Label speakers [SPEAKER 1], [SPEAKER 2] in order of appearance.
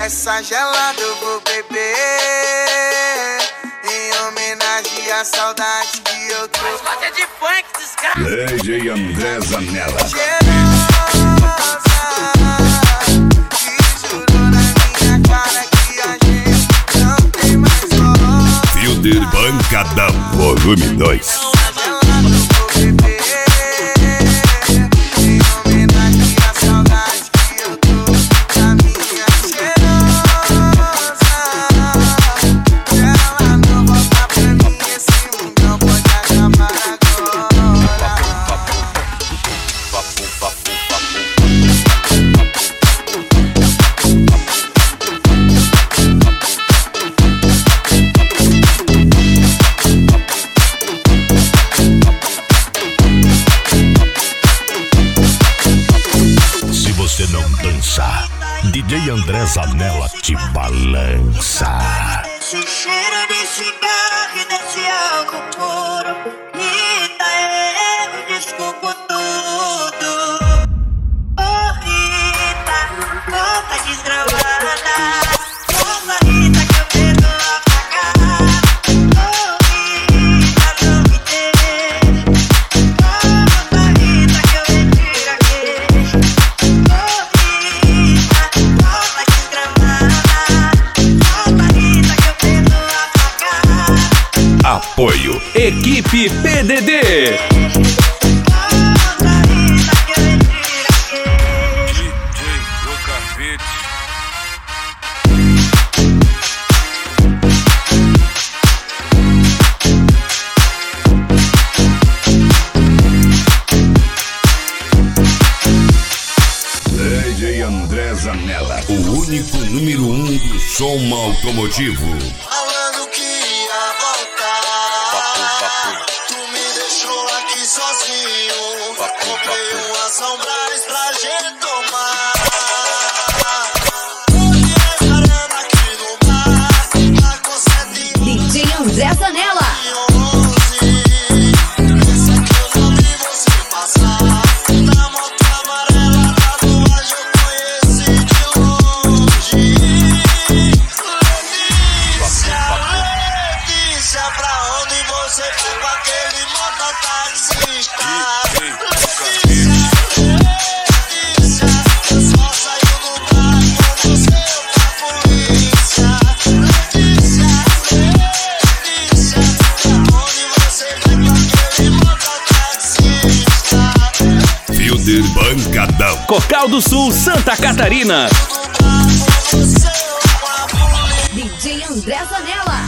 [SPEAKER 1] Essa gelada eu vou beber em homenagem à saudade que eu tô.
[SPEAKER 2] Mas gosta de funk, desgraça.
[SPEAKER 3] DJ André Zanella. Fielder Pancadão, volume 2. DJ André Zanella te balança.
[SPEAKER 4] Esse cheiro de cigarro e desse álcool puro, Rita, eu desculpo tudo. Oh Rita, volta desgramada. Volta Rita que eu perdoo a pagar. Oh Rita, não me deixe. Volta Rita que eu retiro a queixa.
[SPEAKER 3] Apoio Equipe PDD. DJ André Zanella, o único número 1 do som automotivo.
[SPEAKER 1] Falando que ia voltar, tu me deixou aqui sozinho. Comprei umas sombras pra gente tomar. Tô esperando aqui no bar, pra conseguir
[SPEAKER 5] DJ André Zanella.
[SPEAKER 1] Esse aqui eu não vi você passar. Na moto amarela, tatuagem eu conheci de longe. Letícia, pra onde você foi com aquele mototaxista? Letícia, eu só saio do bar com você pra polícia. Letícia, pra onde você foi com aquele mototaxista?
[SPEAKER 3] Fielder Pancadão,
[SPEAKER 6] Cocal do Sul, Santa Catarina.
[SPEAKER 5] DJ André Zanella.